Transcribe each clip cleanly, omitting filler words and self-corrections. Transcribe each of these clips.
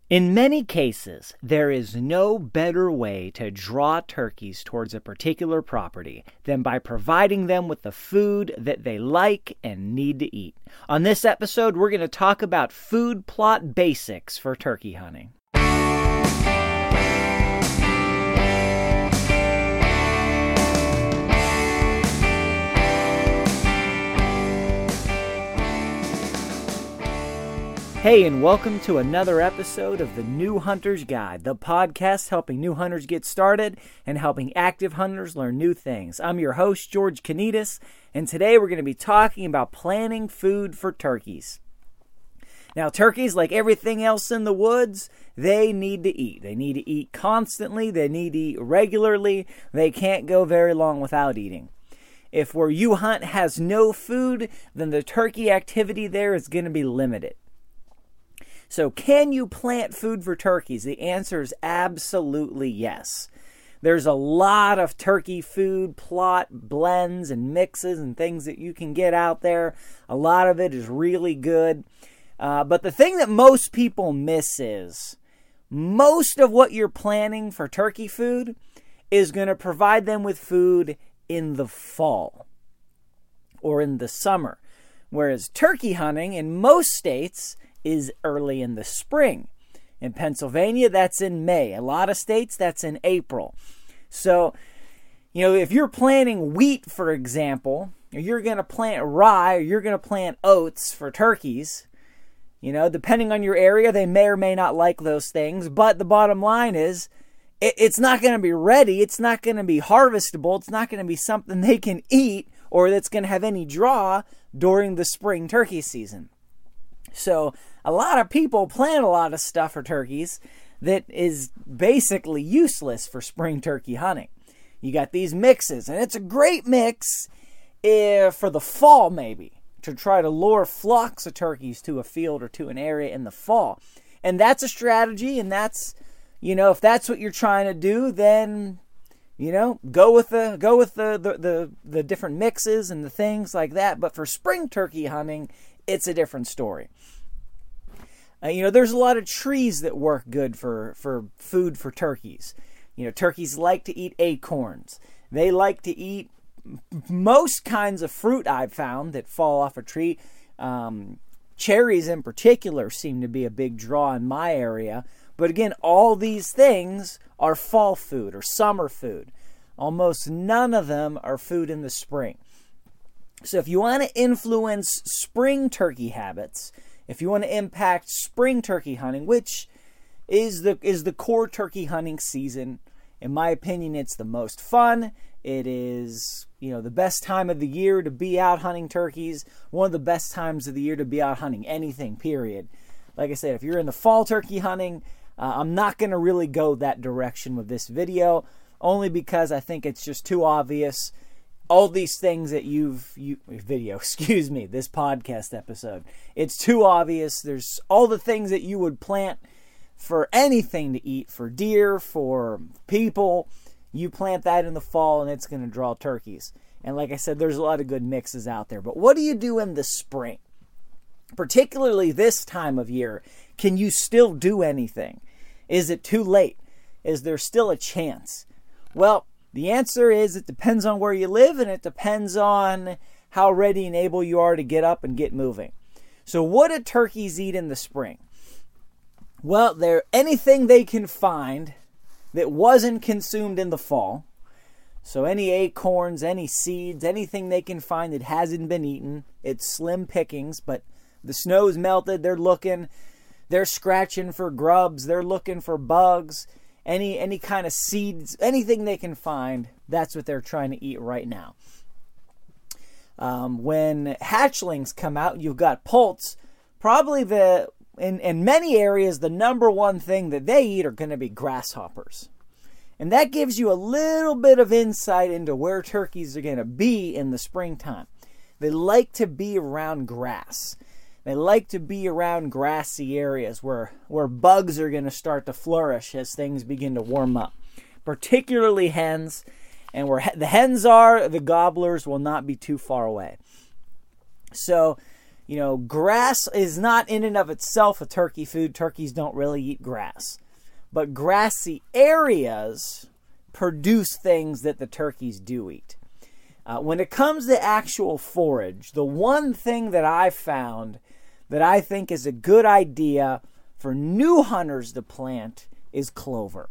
In many cases, there is no better way to draw turkeys towards a particular property than by providing them with the food that they like and need to eat. On this episode, we're going to talk about food plot basics for turkey hunting. Hey, and welcome to another episode of the New Hunter's Guide, the podcast helping new hunters get started and helping active hunters learn new things. I'm your host, George Kanitas, and today we're going to be talking about planning food for turkeys. Now, turkeys, like everything else in the woods, they need to eat. They need to eat constantly. They need to eat regularly. They can't go very long without eating. If where you hunt has no food, then the turkey activity there is going to be limited. So can you plant food for turkeys? The answer is absolutely yes. There's a lot of turkey food plot blends and mixes and things that you can get out there. A lot of it is really good. But the thing that most people miss is most of what you're planning for turkey food is going to provide them with food in the fall or in the summer. Whereas turkey hunting in most states is early in the spring. In Pennsylvania, that's in May. A lot of states, that's in April. So, if you're planting wheat, for example, or you're going to plant rye, or you're going to plant oats for turkeys, depending on your area, they may or may not like those things. But the bottom line is, it's not going to be ready. It's not going to be harvestable. It's not going to be something they can eat or that's going to have any draw during the spring turkey season. So a lot of people plant a lot of stuff for turkeys that is basically useless for spring turkey hunting. You got these mixes, and it's a great mix for the fall maybe, to try to lure flocks of turkeys to a field or to an area in the fall. And that's a strategy, and that's, if that's what you're trying to do, then, go with the different mixes and the things like that. But for spring turkey hunting, it's a different story. There's a lot of trees that work good for food for turkeys. Turkeys like to eat acorns. They like to eat most kinds of fruit I've found that fall off a tree. Cherries in particular seem to be a big draw in my area. But again, all these things are fall food or summer food. Almost none of them are food in the spring. So if you want to influence spring turkey habits, if you want to impact spring turkey hunting, which is the core turkey hunting season, in my opinion, it's the most fun. It is, the best time of the year to be out hunting turkeys. One of the best times of the year to be out hunting anything, period. Like I said, if you're in the fall turkey hunting, I'm not going to really go that direction with this video, only because I think it's just too obvious. All these things that this podcast episode, it's too obvious. There's all the things that you would plant for anything to eat, for deer, for people. You plant that in the fall and it's going to draw turkeys. And like I said, there's a lot of good mixes out there. But what do you do in the spring? Particularly this time of year, can you still do anything? Is it too late? Is there still a chance? Well, the answer is it depends on where you live, and it depends on how ready and able you are to get up and get moving. So what do turkeys eat in the spring? Well, they're anything they can find that wasn't consumed in the fall. So any acorns, any seeds, anything they can find that hasn't been eaten. It's slim pickings, but the snow's melted. They're scratching for grubs. They're looking for bugs. Any kind of seeds, anything they can find, that's what they're trying to eat right now. When hatchlings come out, you've got poults. Probably in many areas, the number one thing that they eat are going to be grasshoppers. And that gives you a little bit of insight into where turkeys are going to be in the springtime. They like to be around grass. They like to be around grassy areas where bugs are going to start to flourish as things begin to warm up. Particularly hens. And where the hens are, the gobblers will not be too far away. So Grass is not in and of itself a turkey food. Turkeys don't really eat grass. But grassy areas produce things that the turkeys do eat. When it comes to actual forage, the one thing that I've found that I think is a good idea for new hunters to plant is clover.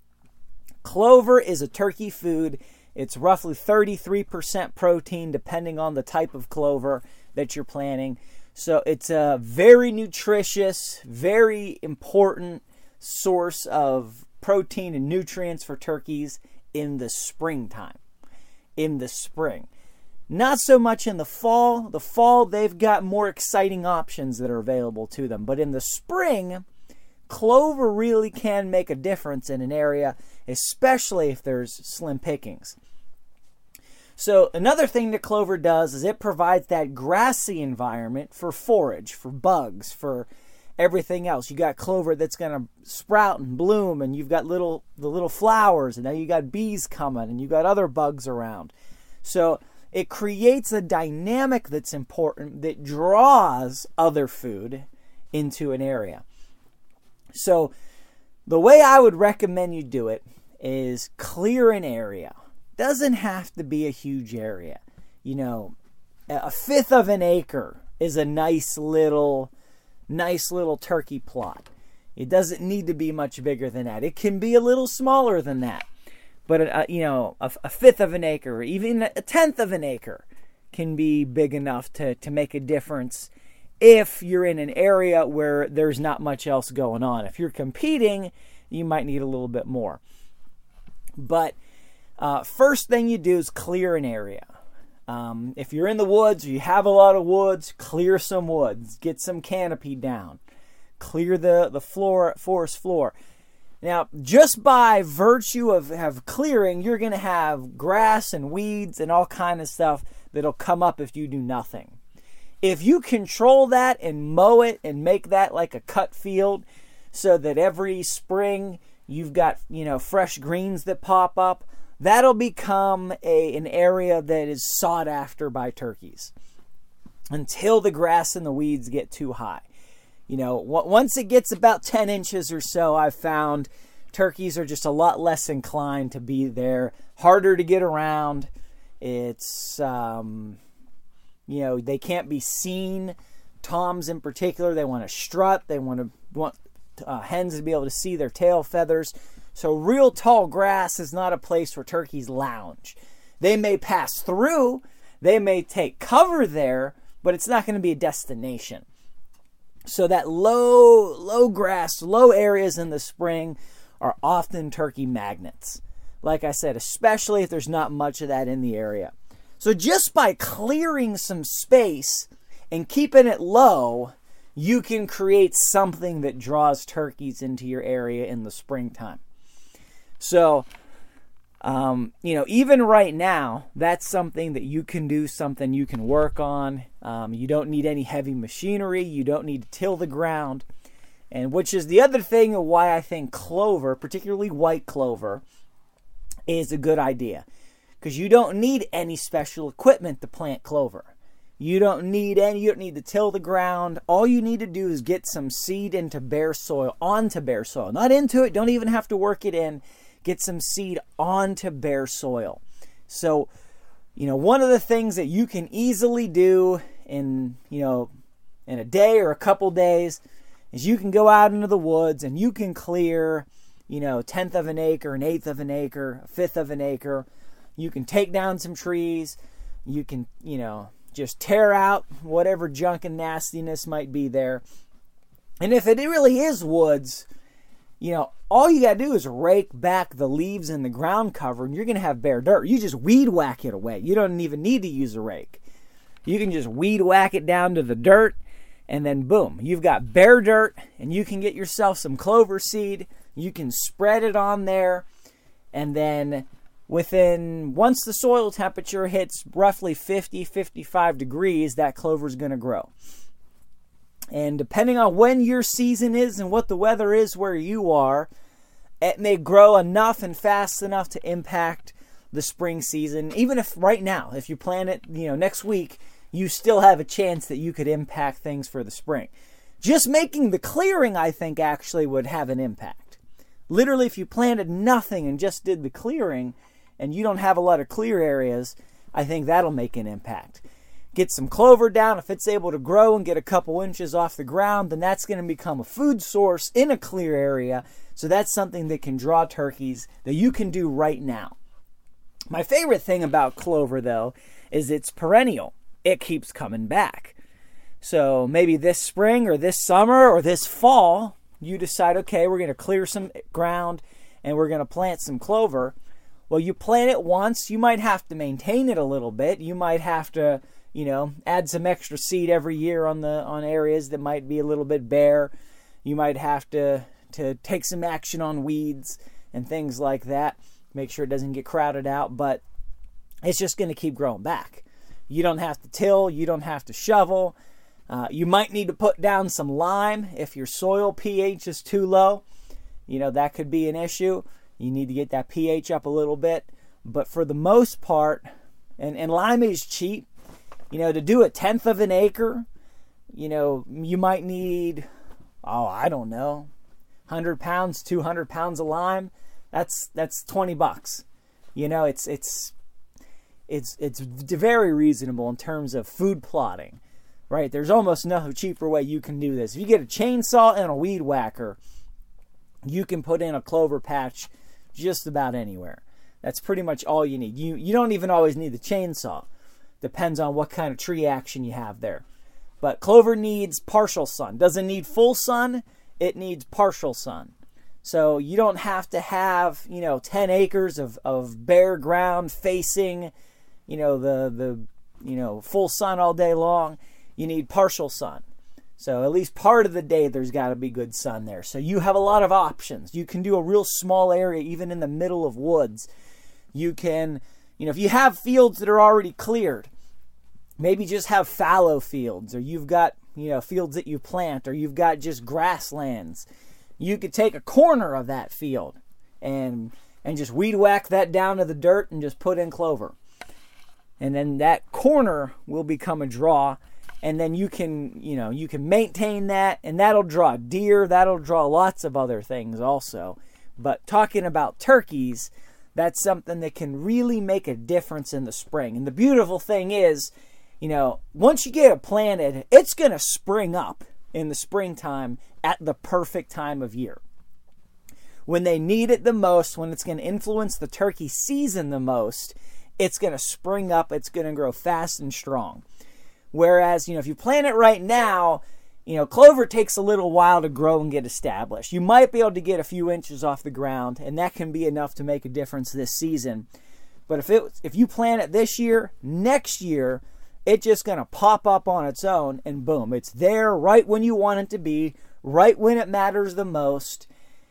Clover is a turkey food. It's roughly 33% protein depending on the type of clover that you're planting. So it's a very nutritious, very important source of protein and nutrients for turkeys in the springtime. In the spring. Not so much in the fall. The fall, they've got more exciting options that are available to them. But in the spring, clover really can make a difference in an area, especially if there's slim pickings. So another thing that clover does is it provides that grassy environment for forage, for bugs, for everything else. You got clover that's going to sprout and bloom, and you've got the little flowers, and now you got bees coming, and you got other bugs around. So it creates a dynamic that's important that draws other food into an area. So the way I would recommend you do it is clear an area. Doesn't have to be a huge area. A fifth of an acre is a nice little turkey plot. It doesn't need to be much bigger than that. It can be a little smaller than that. But, a fifth of an acre, or even a tenth of an acre can be big enough to make a difference if you're in an area where there's not much else going on. If you're competing, you might need a little bit more. But first thing you do is clear an area. If you're in the woods or you have a lot of woods, clear some woods. Get some canopy down. Clear the forest floor. Now, just by virtue of clearing, you're going to have grass and weeds and all kind of stuff that'll come up if you do nothing. If you control that and mow it and make that like a cut field so that every spring you've got, fresh greens that pop up, that'll become an area that is sought after by turkeys until the grass and the weeds get too high. Once it gets about 10 inches or so, I've found turkeys are just a lot less inclined to be there, harder to get around. It's, they can't be seen. Toms in particular, they want to strut. They want hens to be able to see their tail feathers. So real tall grass is not a place where turkeys lounge. They may pass through, they may take cover there, but it's not going to be a destination. So that low grass, low areas in the spring are often turkey magnets. Like I said, especially if there's not much of that in the area. So just by clearing some space and keeping it low, you can create something that draws turkeys into your area in the springtime. So, even right now, that's something that you can do, something you can work on. You don't need any heavy machinery. You don't need to till the ground. And which is the other thing of why I think clover, particularly white clover, is a good idea. Because you don't need any special equipment to plant clover. You don't need to till the ground. All you need to do is get some seed onto bare soil. Not into it, don't even have to work it in. Get some seed onto bare soil. So, one of the things that you can easily do in a day or a couple days is you can go out into the woods and you can clear, a tenth of an acre, an eighth of an acre, a fifth of an acre. You can take down some trees. You can, just tear out whatever junk and nastiness might be there. And if it really is woods, all you got to do is rake back the leaves and the ground cover, and you're going to have bare dirt. You just weed whack it away. You don't even need to use a rake. You can just weed whack it down to the dirt, and then boom, you've got bare dirt, and you can get yourself some clover seed. You can spread it on there, and then once the soil temperature hits roughly 50-55 degrees, that clover is going to grow. And depending on when your season is and what the weather is where you are, it may grow enough and fast enough to impact the spring season. Even if right now, if you plant it, next week, you still have a chance that you could impact things for the spring. Just making the clearing, I think, actually would have an impact. Literally, if you planted nothing and just did the clearing, and you don't have a lot of clear areas, I think that'll make an impact. Get some clover down. If it's able to grow and get a couple inches off the ground, then that's going to become a food source in a clear area. So that's something that can draw turkeys that you can do right now. My favorite thing about clover, though, is it's perennial. It keeps coming back. So maybe this spring or this summer or this fall, you decide, okay, we're going to clear some ground and we're going to plant some clover. Well, you plant it once. You might have to maintain it a little bit. You might have to, add some extra seed every year on areas that might be a little bit bare. You might have to take some action on weeds and things like that. Make sure it doesn't get crowded out, but it's just going to keep growing back. You don't have to till. You don't have to shovel. You might need to put down some lime if your soil pH is too low. That could be an issue. You need to get that pH up a little bit. But for the most part, and lime is cheap. To do 1/10 of an acre, you might need, 100 pounds, 200 pounds of lime. That's $20. It's very reasonable in terms of food plotting, right? There's almost no cheaper way you can do this. If you get a chainsaw and a weed whacker, you can put in a clover patch just about anywhere. That's pretty much all you need. You don't even always need the chainsaw. Depends on what kind of tree action you have there. But clover needs partial sun. Doesn't need full sun. It needs partial sun. So you don't have to have, 10 acres of bare ground facing, the full sun all day long. You need partial sun. So at least part of the day there's got to be good sun there. So you have a lot of options. You can do a real small area even in the middle of woods. You can, if you have fields that are already cleared, maybe just have fallow fields, or you've got, fields that you plant, or you've got just grasslands. You could take a corner of that field and just weed whack that down to the dirt and just put in clover. And then that corner will become a draw. And then you can maintain that, and that'll draw deer. That'll draw lots of other things also. But talking about turkeys, that's something that can really make a difference in the spring. And the beautiful thing is, once you get it planted, it's going to spring up in the springtime at the perfect time of year. When they need it the most, when it's going to influence the turkey season the most, it's going to spring up. It's going to grow fast and strong. Whereas, if you plant it right now, clover takes a little while to grow and get established. You might be able to get a few inches off the ground, and that can be enough to make a difference this season. But if you plant it this year, next year, it's just going to pop up on its own, and boom, it's there right when you want it to be, right when it matters the most.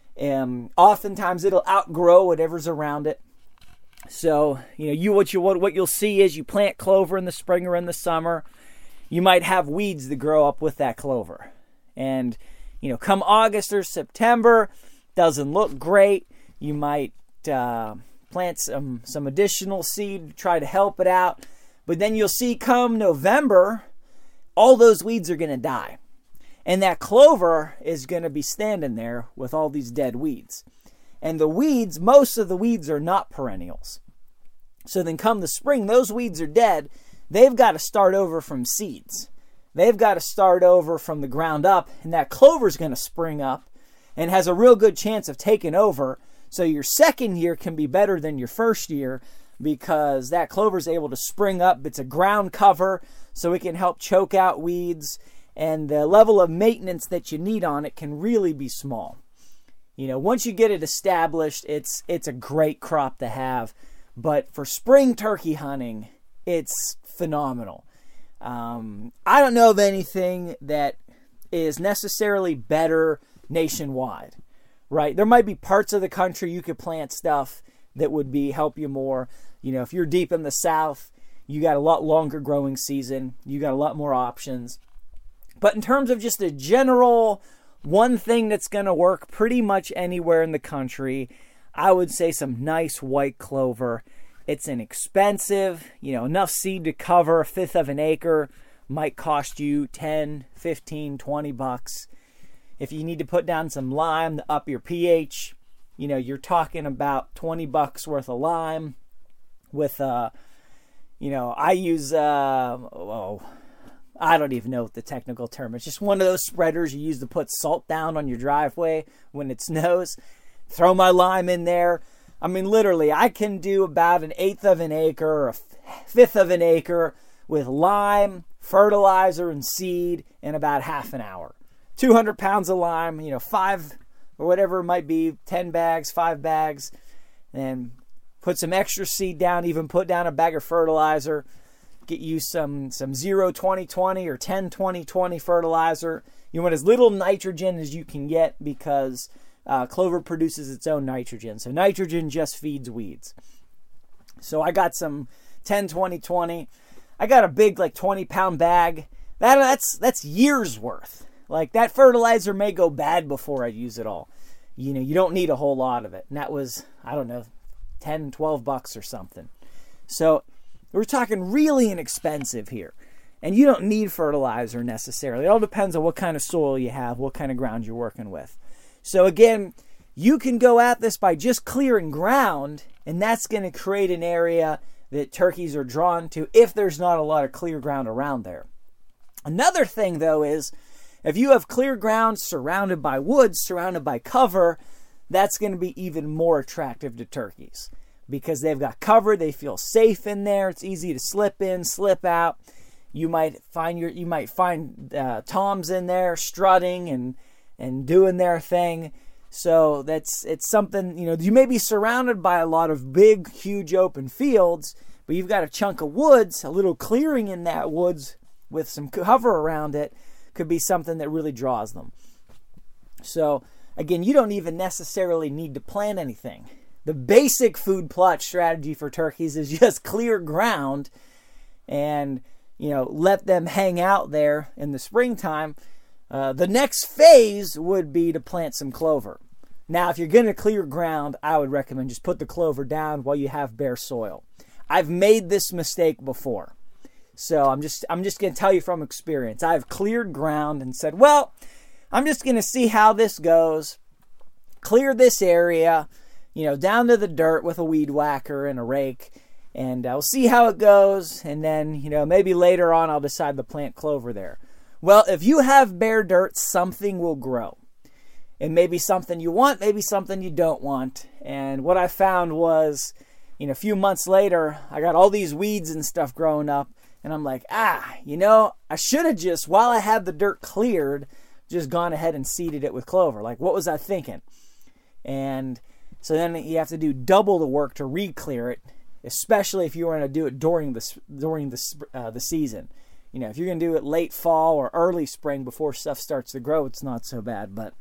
Oftentimes, it'll outgrow whatever's around it. So, what you'll see is you plant clover in the spring or in the summer. You might have weeds that grow up with that clover. And, come August or September, doesn't look great. You might plant some additional seed to try to help it out. But then you'll see come November, all those weeds are going to die. And that clover is going to be standing there with all these dead weeds. And the weeds, most of the weeds are not perennials. So then come the spring, those weeds are dead. They've got to start over from seeds. They've got to start over from the ground up, and that clover's going to spring up and has a real good chance of taking over. So your second year can be better than your first year because that clover's able to spring up. It's a ground cover, so it can help choke out weeds, and the level of maintenance that you need on it can really be small. Once you get it established, it's a great crop to have. But for spring turkey hunting, it's phenomenal. I don't know of anything that is necessarily better nationwide, right? There might be parts of the country you could plant stuff that would help you more. If you're deep in the South, you got a lot longer growing season. You got a lot more options. But in terms of just a general one thing that's going to work pretty much anywhere in the country, I would say some nice white clover. It's inexpensive, enough seed to cover a fifth of an acre might cost you 10, 15, 20 bucks. If you need to put down some lime to up your pH, you're talking about 20 bucks worth of lime with, I use, I don't even know what the technical term is. It's just one of those spreaders you use to put salt down on your driveway when it snows. Throw my lime in there. I mean, literally, I can do about an eighth of an acre or a fifth of an acre with lime, fertilizer, and seed in about half an hour. 200 pounds of lime, 5 or whatever it might be, 10 bags, 5 bags, and put some extra seed down, even put down a bag of fertilizer. Get you some 0-20-20 or 10-20-20 fertilizer. You want as little nitrogen as you can get because clover produces its own nitrogen. So nitrogen just feeds weeds. So I got some 10-20-20. I got a big 20-pound bag. That's years worth. That fertilizer may go bad before I use it all. You don't need a whole lot of it. And that was, I don't know, 10, 12 bucks or something. So we're talking really inexpensive here. And you don't need fertilizer necessarily. It all depends on what kind of soil you have, what kind of ground you're working with. So again, you can go at this by just clearing ground, and that's going to create an area that turkeys are drawn to if there's not a lot of clear ground around there. Another thing, though, is if you have clear ground surrounded by woods, surrounded by cover, that's going to be even more attractive to turkeys because they've got cover. They feel safe in there. It's easy to slip in, slip out. You might find toms in there strutting and doing their thing. So it's something, you may be surrounded by a lot of big, huge open fields, but you've got a chunk of woods, a little clearing in that woods with some cover around it could be something that really draws them. So again, you don't even necessarily need to plant anything. The basic food plot strategy for turkeys is just clear ground and, let them hang out there in the springtime. The next phase would be to plant some clover. Now, if you're going to clear ground, I would recommend just put the clover down while you have bare soil. I've made this mistake before. So I'm just going to tell you from experience. I've cleared ground and said, well, I'm just going to see how this goes. Clear this area, down to the dirt with a weed whacker and a rake. And I'll see how it goes. And then, maybe later on I'll decide to plant clover there. Well, if you have bare dirt, something will grow. It may be something you want, maybe something you don't want. And what I found was, a few months later, I got all these weeds and stuff growing up. And I'm like, I should have just, while I had the dirt cleared, just gone ahead and seeded it with clover. What was I thinking? And so then you have to do double the work to re-clear it, especially if you want to do it during the season. If you're going to do it late fall or early spring before stuff starts to grow, it's not so bad. But,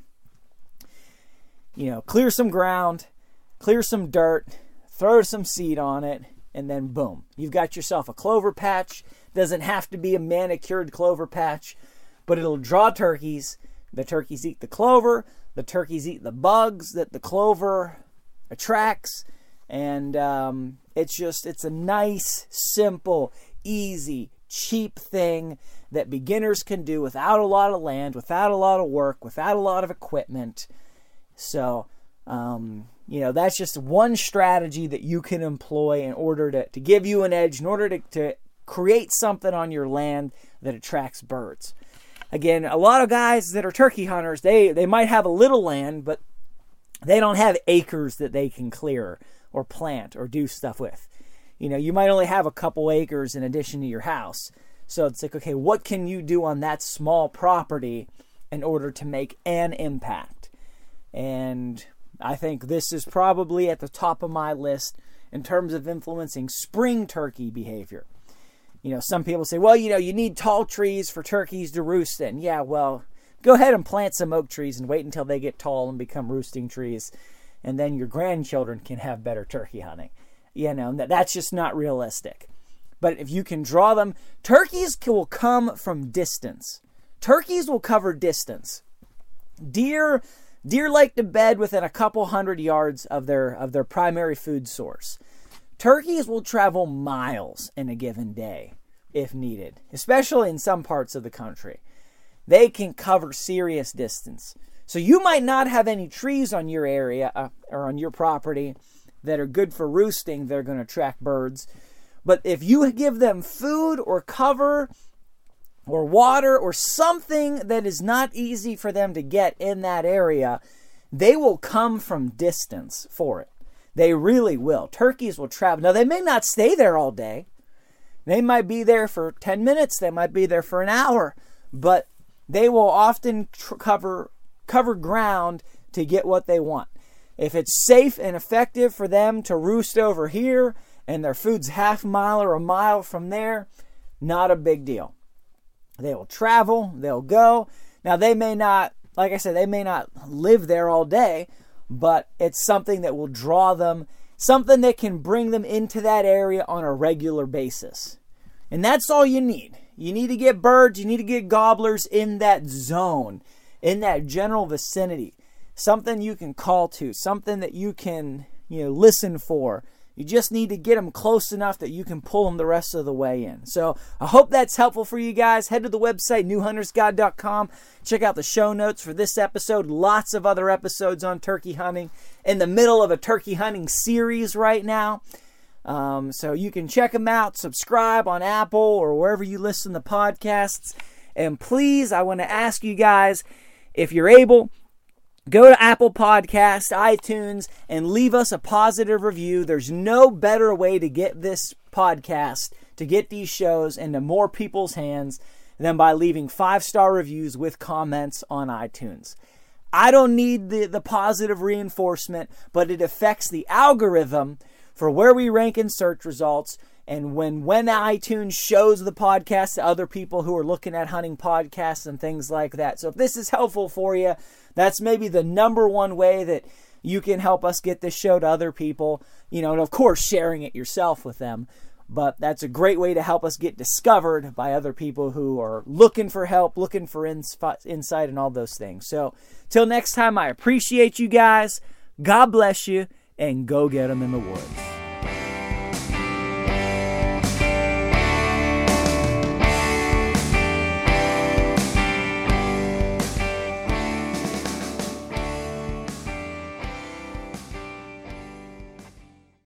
clear some ground, clear some dirt, throw some seed on it, and then boom, you've got yourself a clover patch. Doesn't have to be a manicured clover patch, but it'll draw turkeys. The turkeys eat the clover. The turkeys eat the bugs that the clover attracts. And it's a nice, simple, easy, cheap thing that beginners can do without a lot of land, without a lot of work, without a lot of equipment. So, that's just one strategy that you can employ in order to give you an edge, in order to create something on your land that attracts birds. Again, a lot of guys that are turkey hunters, they might have a little land, but they don't have acres that they can clear or plant or do stuff with. You might only have a couple acres in addition to your house. So it's okay, what can you do on that small property in order to make an impact? And I think this is probably at the top of my list in terms of influencing spring turkey behavior. Some people say, well, you need tall trees for turkeys to roost in. Yeah, well, go ahead and plant some oak trees and wait until they get tall and become roosting trees. And then your grandchildren can have better turkey hunting. That's just not realistic. But if you can draw them, turkeys will come from distance. Turkeys will cover distance. Deer like to bed within a couple hundred yards of their primary food source. Turkeys will travel miles in a given day if needed, especially in some parts of the country. They can cover serious distance. So you might not have any trees on your area or on your property that are good for roosting. They're going to attract birds. But if you give them food or cover or water or something that is not easy for them to get in that area, they will come from distance for it. They really will. Turkeys will travel. Now, they may not stay there all day. They might be there for 10 minutes. They might be there for an hour. But they will often cover ground to get what they want. If it's safe and effective for them to roost over here and their food's half a mile or a mile from there, not a big deal. They will travel. They'll go. Now, they may not, like I said, they may not live there all day, but it's something that will draw them, something that can bring them into that area on a regular basis. And that's all you need. You need to get birds, you need to get gobblers in that zone, in that general vicinity. Something you can call to, something that you can, listen for. You just need to get them close enough that you can pull them the rest of the way in. So I hope that's helpful for you guys. Head to the website, newhuntersguide.com. Check out the show notes for this episode. Lots of other episodes on turkey hunting. In the middle of a turkey hunting series right now. So you can check them out. Subscribe on Apple or wherever you listen to podcasts. And please, I want to ask you guys, if you're able, go to Apple Podcasts, iTunes, and leave us a positive review. There's no better way to get this podcast, to get these shows into more people's hands than by leaving 5-star reviews with comments on iTunes. I don't need the positive reinforcement, but it affects the algorithm for where we rank in search results. And when iTunes shows the podcast to other people who are looking at hunting podcasts and things like that. So if this is helpful for you, that's maybe the number one way that you can help us get this show to other people. And of course, sharing it yourself with them. But that's a great way to help us get discovered by other people who are looking for help, looking for insight and all those things. So till next time, I appreciate you guys. God bless you, and go get them in the woods.